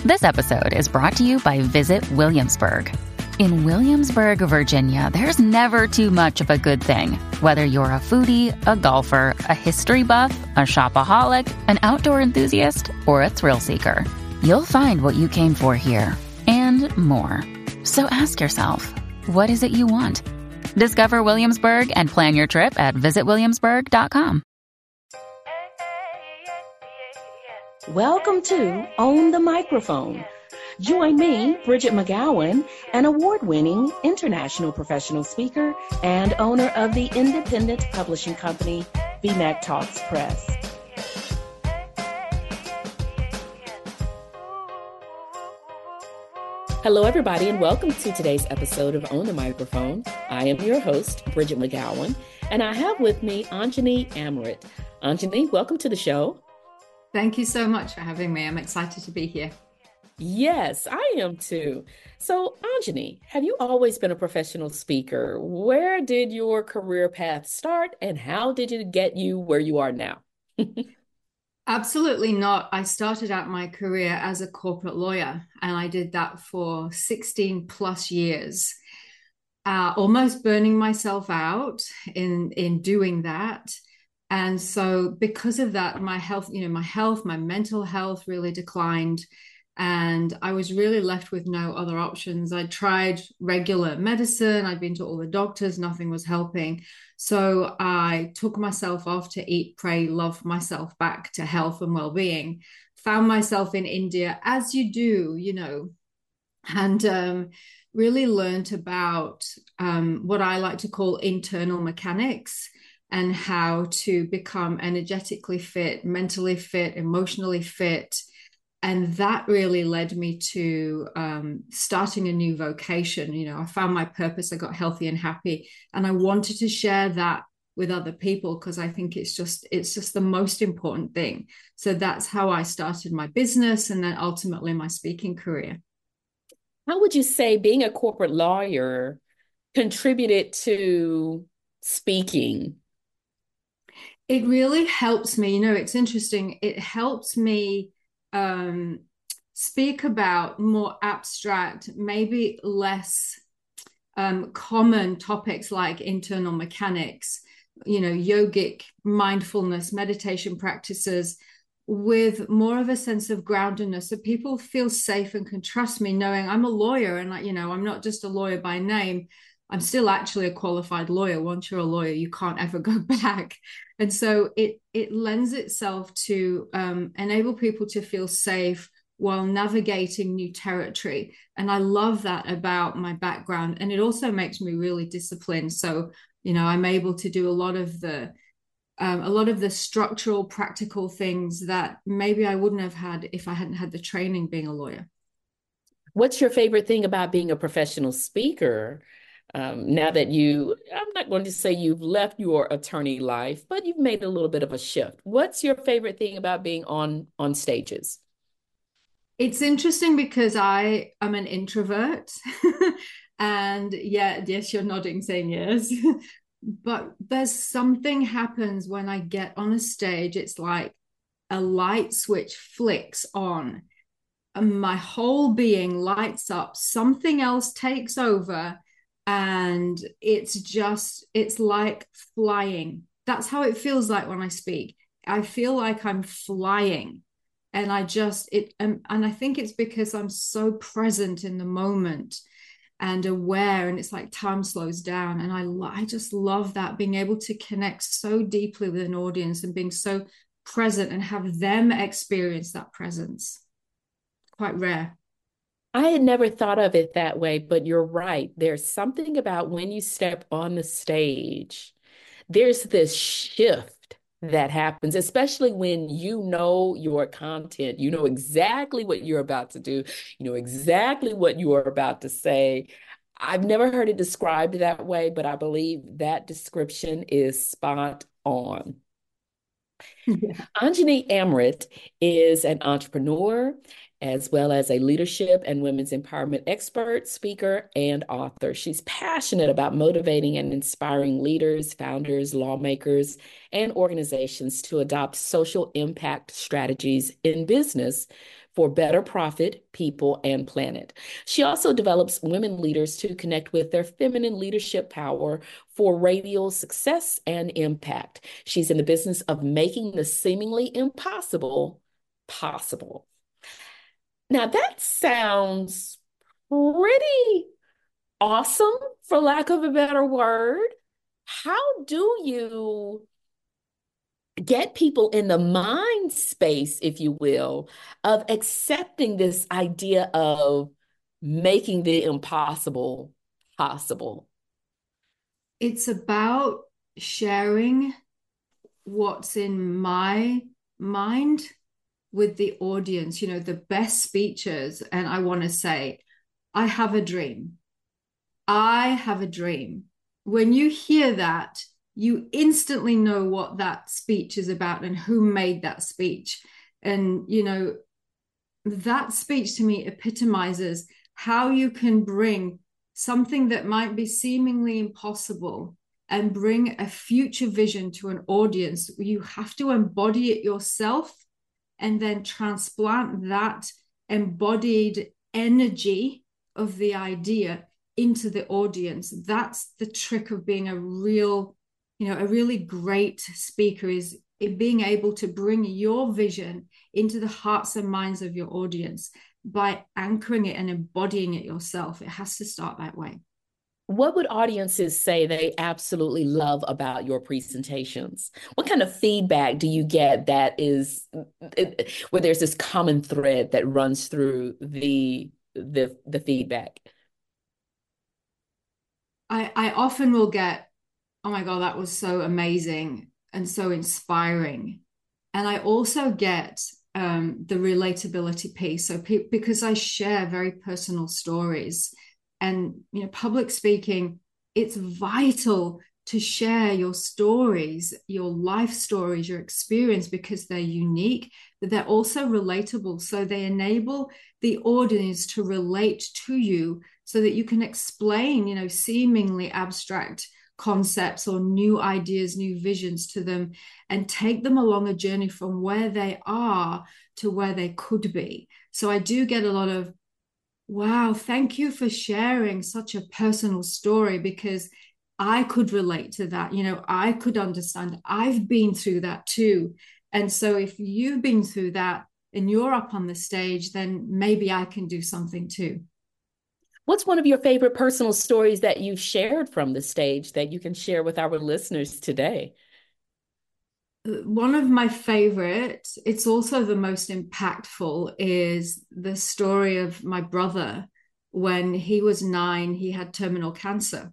This episode is brought to you by Visit Williamsburg. In Williamsburg, Virginia, there's never too much of a good thing. Whether you're a foodie, a golfer, a history buff, a shopaholic, an outdoor enthusiast, or a thrill seeker, you'll find what you came for here and more. So ask yourself, what is it you want? Discover Williamsburg and plan your trip at visitwilliamsburg.com. Welcome to Own the Microphone. Join me, Bridget McGowan, an award-winning international professional speaker and owner of the independent publishing company, BMAC Talks Press. Hello, everybody, and welcome to today's episode of Own the Microphone. I am your host, Bridget McGowan, and I have with me Anjani Amrit. Anjani, welcome to the show. Thank you so much for having me. I'm excited to be here. Yes, I am too. So, Anjani, have you always been a professional speaker? Where did your career path start, and how did it get you where you are now? Absolutely not. I started out my career as a corporate lawyer, and I did that for 16 plus years, almost burning myself out in doing that. And so because of that, my health, my mental health really declined. And I was really left with no other options. I tried regular medicine. I'd been to all the doctors. Nothing was helping. So I took myself off to eat, pray, love myself back to health and well-being. Found myself in India, as you do, and really learned about what I like to call internal mechanics and how to become energetically fit, mentally fit, emotionally fit. And that really led me to starting a new vocation. I found my purpose, I got healthy and happy, and I wanted to share that with other people because I think it's just the most important thing. So that's how I started my business and then ultimately my speaking career. How would you say being a corporate lawyer contributed to speaking? It really helps me. It's interesting. It helps me speak about more abstract, maybe less common topics like internal mechanics, yogic mindfulness, meditation practices with more of a sense of groundedness, so people feel safe and can trust me knowing I'm a lawyer and I'm not just a lawyer by name. I'm still actually a qualified lawyer. Once you're a lawyer, you can't ever go back. And so it lends itself to enable people to feel safe while navigating new territory. And I love that about my background. And it also makes me really disciplined. So, I'm able to do a lot of the structural, practical things that maybe I wouldn't have had if I hadn't had the training being a lawyer. What's your favorite thing about being a professional speaker? Now that I'm not going to say you've left your attorney life, but you've made a little bit of a shift. What's your favorite thing about being on stages? It's interesting because I am an introvert and yes, you're nodding saying yes, but there's something happens when I get on a stage. It's like a light switch flicks on and my whole being lights up. Something else takes over. And it's like flying. That's how it feels like when I speak. I feel like I'm flying. And I think it's because I'm so present in the moment and aware. And it's like time slows down. And I just love that, being able to connect so deeply with an audience and being so present and have them experience that presence. Quite rare. I had never thought of it that way, but you're right. There's something about when you step on the stage, there's this shift that happens, especially when you know your content, you know exactly what you're about to do, you know exactly what you are about to say. I've never heard it described that way, but I believe that description is spot on. Yeah. Anjani Amrit is an entrepreneur, as well as a leadership and women's empowerment expert, speaker, and author. She's passionate about motivating and inspiring leaders, founders, lawmakers, and organizations to adopt social impact strategies in business for better profit, people, and planet. She also develops women leaders to connect with their feminine leadership power for radial success and impact. She's in the business of making the seemingly impossible possible. Now, that sounds pretty awesome, for lack of a better word. How do you get people in the mind space, if you will, of accepting this idea of making the impossible possible? It's about sharing what's in my mind with the audience, the best speeches. And I want to say, I have a dream. I have a dream. When you hear that, you instantly know what that speech is about and who made that speech. And, that speech to me epitomizes how you can bring something that might be seemingly impossible and bring a future vision to an audience. You have to embody it yourself and then transplant that embodied energy of the idea into the audience. That's the trick of being a really great speaker, is being able to bring your vision into the hearts and minds of your audience by anchoring it and embodying it yourself. It has to start that way. What would audiences say they absolutely love about your presentations? What kind of feedback do you get that is where there's this common thread that runs through the feedback? I often will get, oh my God, that was so amazing and so inspiring. And I also get the relatability piece. So because I share very personal stories, and public speaking, it's vital to share your stories, your life stories, your experience, because they're unique, but they're also relatable. So they enable the audience to relate to you so that you can explain, seemingly abstract concepts or new ideas, new visions to them, and take them along a journey from where they are to where they could be. So I do get a lot of, wow, thank you for sharing such a personal story, because I could relate to that. I could understand. I've been through that too. And so if you've been through that and you're up on the stage, then maybe I can do something too. What's one of your favorite personal stories that you've shared from the stage that you can share with our listeners today? One of my favorite, it's also the most impactful, is the story of my brother. When he was 9, he had terminal cancer.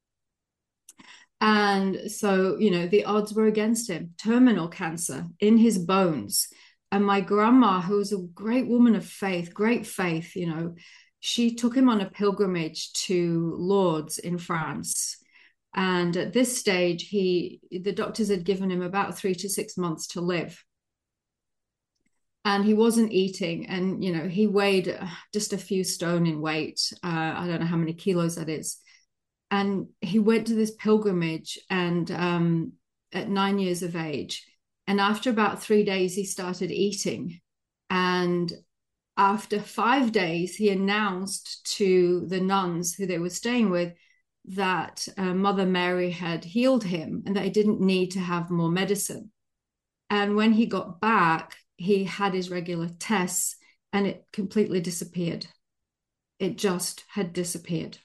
And so, the odds were against him. Terminal cancer in his bones. And my grandma, who was a great woman of faith, great faith, she took him on a pilgrimage to Lourdes in France. And at this stage, the doctors had given him about 3 to 6 months to live. And he wasn't eating. And, he weighed just a few stone in weight. I don't know how many kilos that is. And he went to this pilgrimage and at 9 years of age. And after about 3 days, he started eating. And after 5 days, he announced to the nuns who they were staying with that Mother Mary had healed him and that he didn't need to have more medicine. And when he got back, he had his regular tests and it completely disappeared. It just had disappeared.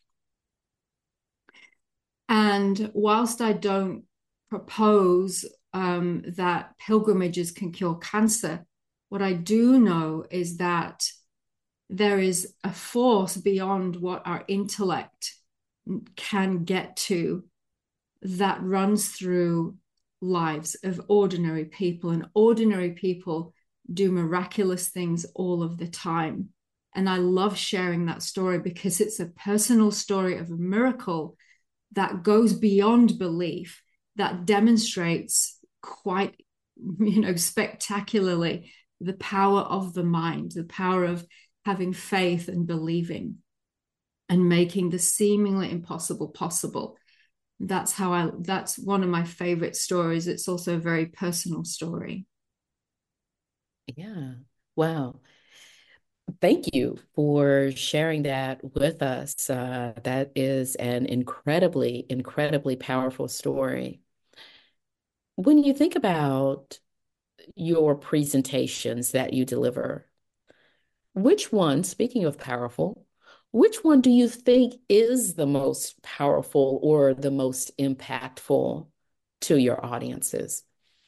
And whilst I don't propose that pilgrimages can cure cancer, what I do know is that there is a force beyond what our intellect can get to that runs through lives of ordinary people, and ordinary people do miraculous things all of the time. And I love sharing that story because it's a personal story of a miracle that goes beyond belief, that demonstrates quite, spectacularly the power of the mind, the power of having faith and believing and making the seemingly impossible possible. That's one of my favorite stories. It's also a very personal story. Yeah. Wow. Thank you for sharing that with us. That is an incredibly, incredibly powerful story. When you think about your presentations that you deliver, which one, speaking of powerful, which one do you think is the most powerful or the most impactful to your audiences?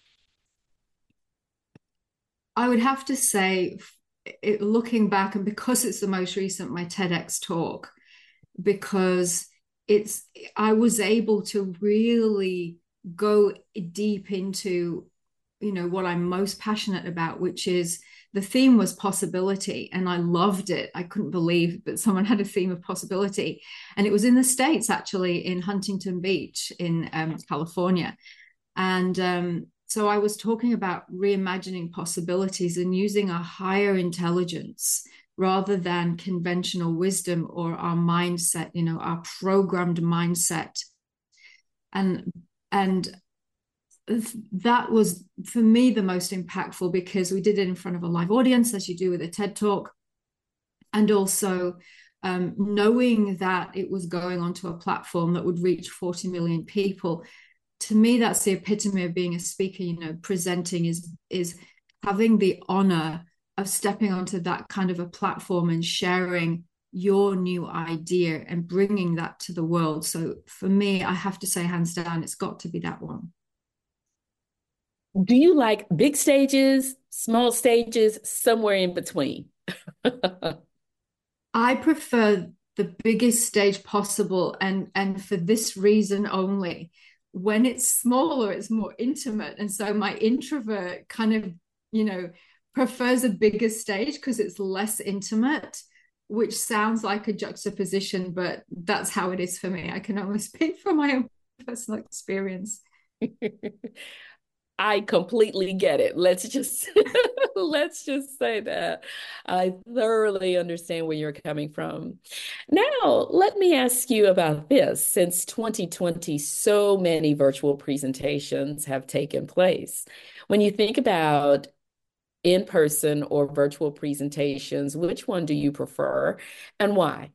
I would have to say, looking back, and because it's the most recent, my TEDx talk, because it's I was able to really go deep into, what I'm most passionate about, which is the theme was possibility, and I loved it. I couldn't believe that someone had a theme of possibility, and it was in the States, actually, in Huntington Beach in California. And so I was talking about reimagining possibilities and using a higher intelligence rather than conventional wisdom or our mindset, our programmed mindset. And that was, for me, the most impactful, because we did it in front of a live audience, as you do with a TED Talk. And also knowing that it was going onto a platform that would reach 40 million people. To me, that's the epitome of being a speaker. Presenting is having the honor of stepping onto that kind of a platform and sharing your new idea and bringing that to the world. So for me, I have to say, hands down, it's got to be that one. Do you like big stages, small stages, somewhere in between? I prefer the biggest stage possible, and for this reason only. When it's smaller, it's more intimate. And so my introvert kind of, prefers a bigger stage because it's less intimate, which sounds like a juxtaposition, but that's how it is for me. I can only speak from my own personal experience. I completely get it. Let's just let's just say that I thoroughly understand where you're coming from. Now, let me ask you about this. Since 2020, so many virtual presentations have taken place. When you think about in-person or virtual presentations, which one do you prefer and why?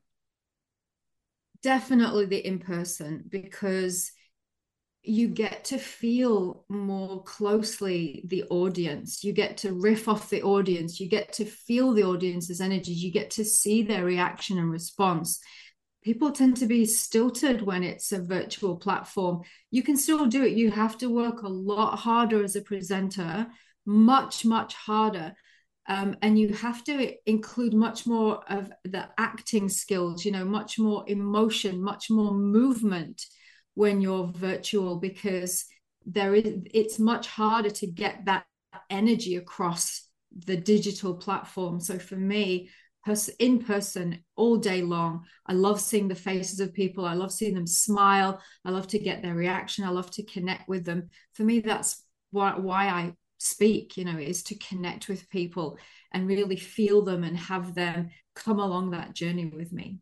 Definitely the in-person, because you get to feel more closely the audience. You get to riff off the audience. You get to feel the audience's energies. You get to see their reaction and response. People tend to be stilted when it's a virtual platform. You can still do it. You have to work a lot harder as a presenter, much, much harder. And you have to include much more of the acting skills, much more emotion, much more movement when you're virtual, because it's much harder to get that energy across the digital platform. So for me, in person all day long, I love seeing the faces of people. I love seeing them smile. I love to get their reaction. I love to connect with them. For me, that's why I speak, is to connect with people and really feel them and have them come along that journey with me.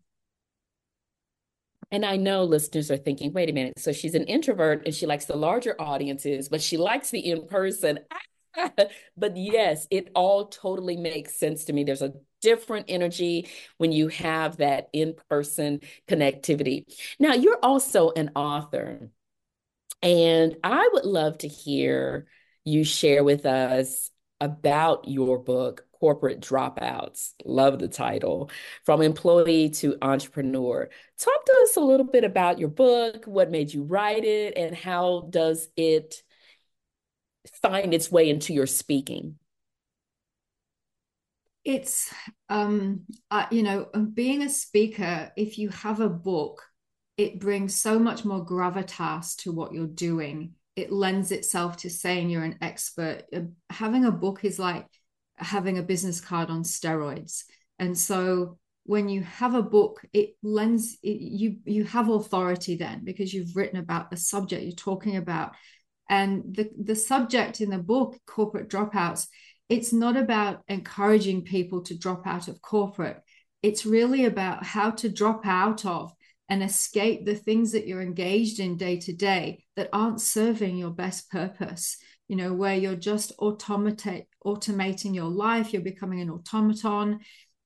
And I know listeners are thinking, wait a minute. So she's an introvert and she likes the larger audiences, but she likes the in-person. But yes, it all totally makes sense to me. There's a different energy when you have that in-person connectivity. Now, you're also an author, and I would love to hear you share with us about your book, Corporate Dropouts. Love the title. From Employee to Entrepreneur. Talk to us a little bit about your book, what made you write it, and how does it find its way into your speaking? It's, being a speaker, if you have a book, it brings so much more gravitas to what you're doing. It lends itself to saying you're an expert. Having a book is like having a business card on steroids. And so when you have a book, you have authority then, because you've written about the subject you're talking about. And the subject in the book, Corporate Dropouts, it's not about encouraging people to drop out of corporate. It's really about how to drop out of and escape the things that you're engaged in day to day that aren't serving your best purpose, where you're just automating your life, you're becoming an automaton.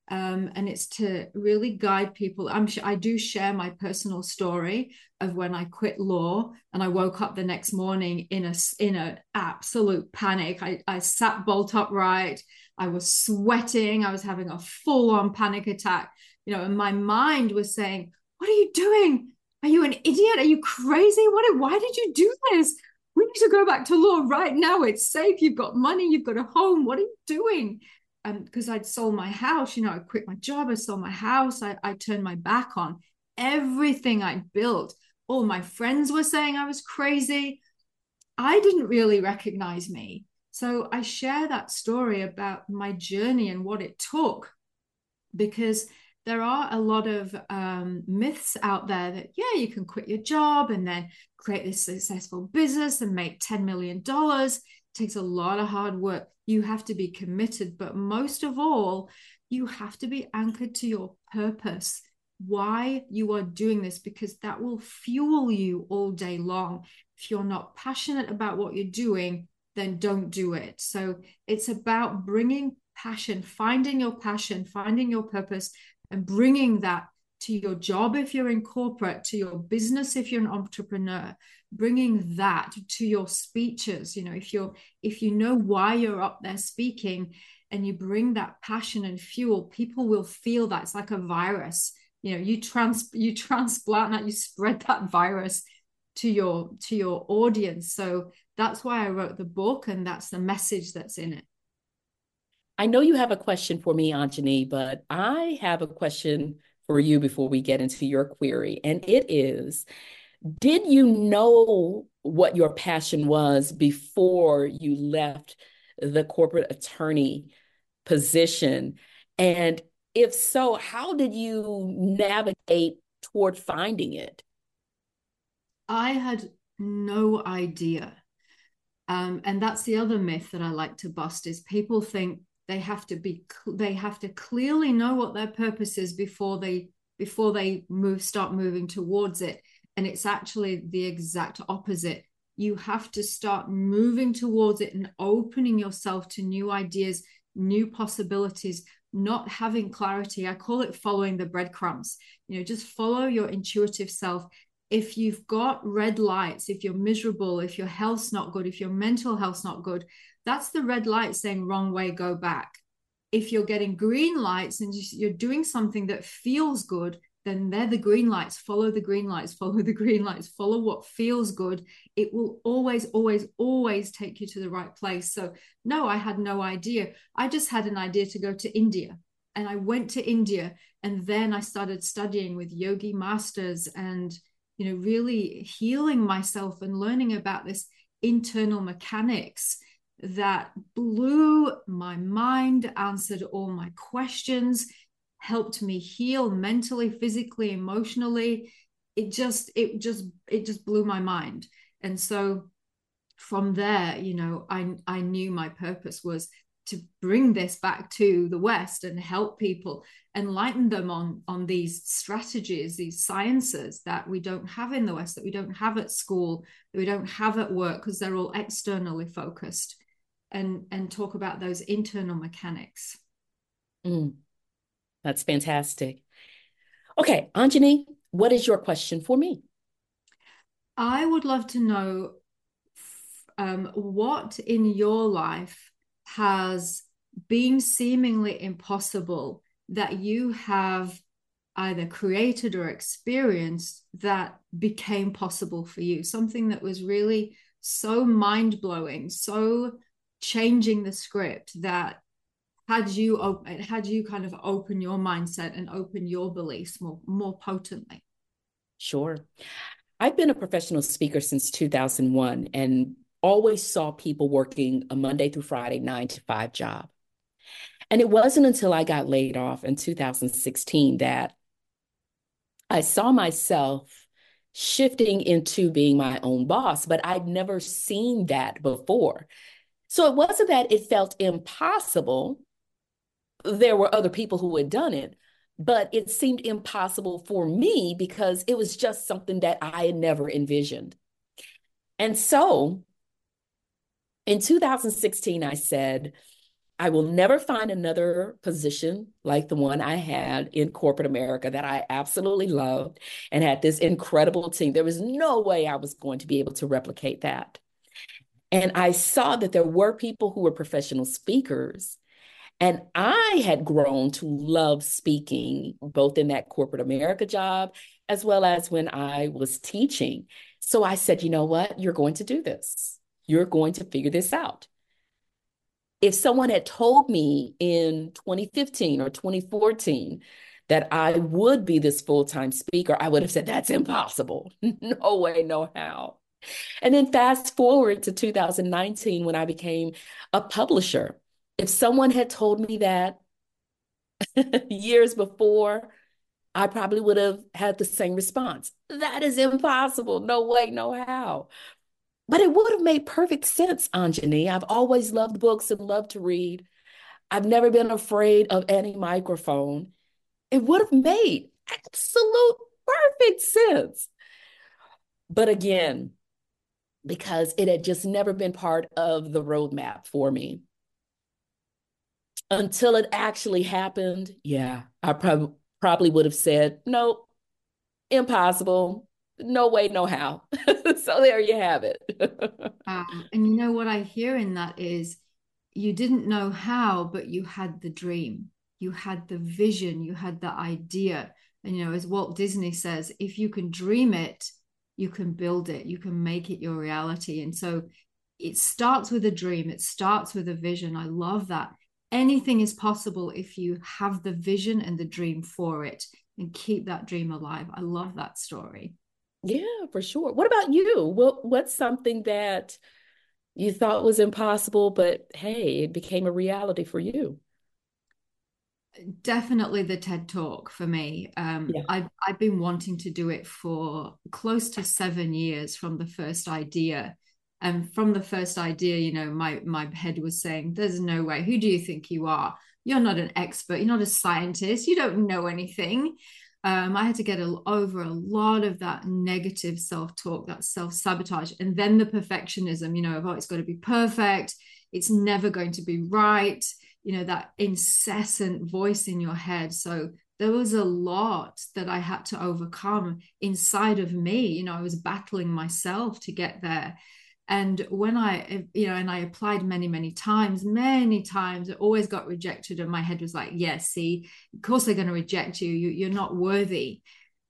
And it's to really guide people. I do share my personal story of when I quit law and I woke up the next morning in a absolute panic. I sat bolt upright. I was sweating. I was having a full-on panic attack, and my mind was saying, "What are you doing? Are you an idiot? Are you crazy? Why did you do this? We need to go back to law right now. It's safe. You've got money. You've got a home. What are you doing?" Because I'd sold my house, I quit my job, I sold my house, I turned my back on everything I'd built. All my friends were saying I was crazy. I didn't really recognize me. So I share that story about my journey and what it took, because there are a lot of myths out there that, yeah, you can quit your job and then create this successful business and make $10 million. It takes a lot of hard work. You have to be committed, but most of all, you have to be anchored to your purpose, why you are doing this, because that will fuel you all day long. If you're not passionate about what you're doing, then don't do it. So it's about bringing passion, finding your purpose, and bringing that to your job if you're in corporate, to your business if you're an entrepreneur, bringing that to your speeches. If you know why you're up there speaking and you bring that passion and fuel, people will feel that. It's like a virus. You transplant that, you spread that virus to your audience. So that's why I wrote the book, and that's the message that's in it. I know you have a question for me, Anjani, but I have a question for you before we get into your query. And it is, did you know what your passion was before you left the corporate attorney position? And if so, how did you navigate toward finding it? I had no idea. And that's the other myth that I like to bust, is people think they have to clearly know what their purpose is before they start moving towards it. And it's actually the exact opposite. You have to start moving towards it and opening yourself to new ideas, new possibilities, not having clarity. I call it following the breadcrumbs. Just follow your intuitive self. If you've got red lights, if you're miserable, if your health's not good, if your mental health's not good, that's the red light saying wrong way, go back. If you're getting green lights and you're doing something that feels good, then they're the green lights. Follow the green lights, follow the green lights, follow what feels good. It will always, always, always take you to the right place. So no, I had no idea. I just had an idea to go to India. And I went to India, and then I started studying with yogi masters and really healing myself and learning about this internal mechanics that blew my mind, answered all my questions, helped me heal mentally, physically, emotionally. It just blew my mind. And so from there, I knew my purpose was to bring this back to the West and help people, enlighten them on these strategies, these sciences that we don't have in the West, that we don't have at school, that we don't have at work, because they're all externally focused, and talk about those internal mechanics. That's fantastic. Okay, Anjani, what is your question for me? I would love to know what in your life has been seemingly impossible that you have either created or experienced that became possible for you, something that was really so mind-blowing, so changing the script, that had you kind of open your mindset and open your beliefs more potently. Sure. I've been a professional speaker since 2001 and always saw people working a Monday through Friday, 9 to 5 job. And it wasn't until I got laid off in 2016 that I saw myself shifting into being my own boss, but I'd never seen that before. So it wasn't that it felt impossible. There were other people who had done it, but it seemed impossible for me because it was just something that I had never envisioned. And so in 2016, I said, I will never find another position like the one I had in corporate America that I absolutely loved and had this incredible team. There was no way I was going to be able to replicate that. And I saw that there were people who were professional speakers. And I had grown to love speaking, both in that corporate America job, as well as when I was teaching. So I said, you know what? You're going to do this. You're going to figure this out. If someone had told me in 2015 or 2014 that I would be this full-time speaker, I would have said, that's impossible. No way, no how. And then fast forward to 2019 when I became a publisher. If someone had told me that years before, I probably would have had the same response. That is impossible. No way, no how. But it would have made perfect sense, Anjani. I've always loved books and loved to read. I've never been afraid of any microphone. It would have made absolute perfect sense. But again, because it had just never been part of the roadmap for me. Until it actually happened, yeah, I probably would have said, nope, impossible. No way, no how. So there you have it. And you know what I hear in that is you didn't know how, but you had the dream, you had the vision, you had the idea. And, you know, as Walt Disney says, if you can dream it, you can build it, you can make it your reality. And so it starts with a dream, it starts with a vision. I love that. Anything is possible if you have the vision and the dream for it and keep that dream alive. I love that story. Yeah, for sure. What about you? What's something that you thought was impossible, but hey, it became a reality for you? Definitely the TED Talk for me. Yeah. I've been wanting to do it for close to 7 years from the first idea. And from the first idea, you know, my head was saying, "There's no way. Who do you think you are? You're not an expert. You're not a scientist. You don't know anything." I had to get over a lot of that negative self-talk, that self-sabotage, and then the perfectionism. You know, of, oh, it's got to be perfect. It's never going to be right. You know, that incessant voice in your head. So there was a lot that I had to overcome inside of me. You know, I was battling myself to get there. And when I, you know, and I applied many times, it always got rejected. And my head was like, yes, see, of course they're going to reject you. You're not worthy.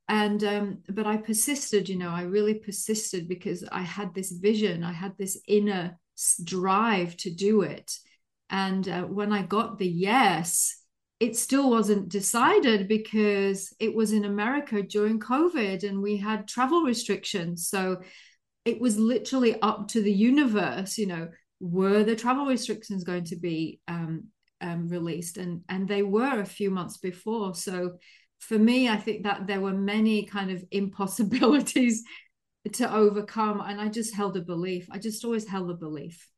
And but I persisted, you know, I really persisted because I had this vision, I had this inner drive to do it. And when I got the yes, it still wasn't decided because it was in America during COVID and we had travel restrictions. So it was literally up to the universe, you know, were the travel restrictions going to be released? And they were a few months before. So for me, I think that there were many kind of impossibilities to overcome. And I just held a belief. I just always held a belief.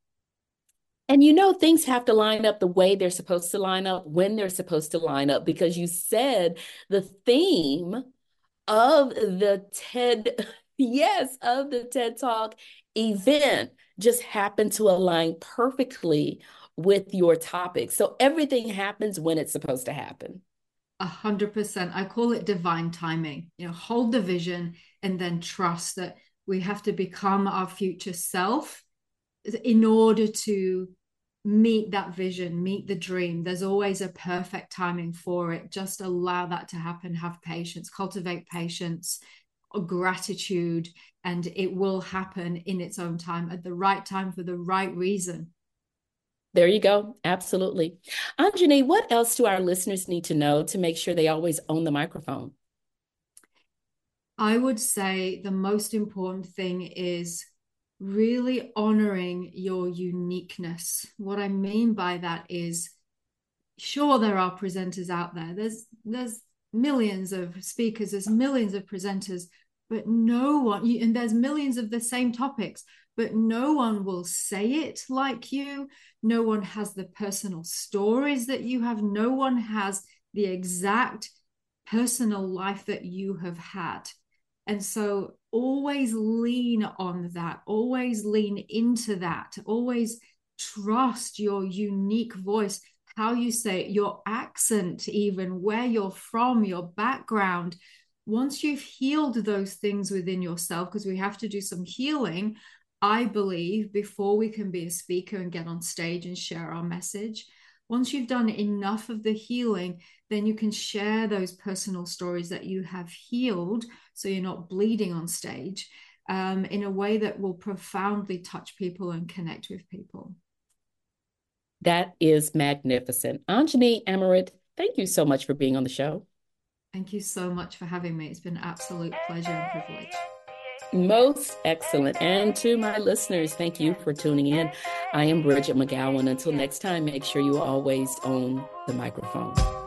And you know, things have to line up the way they're supposed to line up, when they're supposed to line up, because you said the theme of the TED, yes, of the TED Talk event just happened to align perfectly with your topic. So everything happens when it's supposed to happen. 100%. I call it divine timing. You know, hold the vision and then trust that we have to become our future self in order to meet that vision, meet the dream. There's always a perfect timing for it. Just allow that to happen. Have patience, cultivate patience, gratitude, and it will happen in its own time, at the right time, for the right reason. There you go. Absolutely. Anjani, what else do our listeners need to know to make sure they always own the microphone? I would say the most important thing is really honoring your uniqueness. What I mean by that is, sure, there are presenters out there. There's millions of speakers, there's millions of presenters, but no one, and there's millions of the same topics, but no one will say it like you. No one has the personal stories that you have. No one has the exact personal life that you have had. And so always lean on that, always lean into that, always trust your unique voice, how you say it, your accent, even where you're from, your background. Once you've healed those things within yourself, because we have to do some healing, I believe, before we can be a speaker and get on stage and share our message. Once you've done enough of the healing, then you can share those personal stories that you have healed, so you're not bleeding on stage, in a way that will profoundly touch people and connect with people. That is magnificent. Anjani Amrit, thank you so much for being on the show. Thank you so much for having me. It's been an absolute pleasure and privilege. Most excellent. And to my listeners, thank you for tuning in. I am Bridget McGowan. Until next time, make sure you always own the microphone.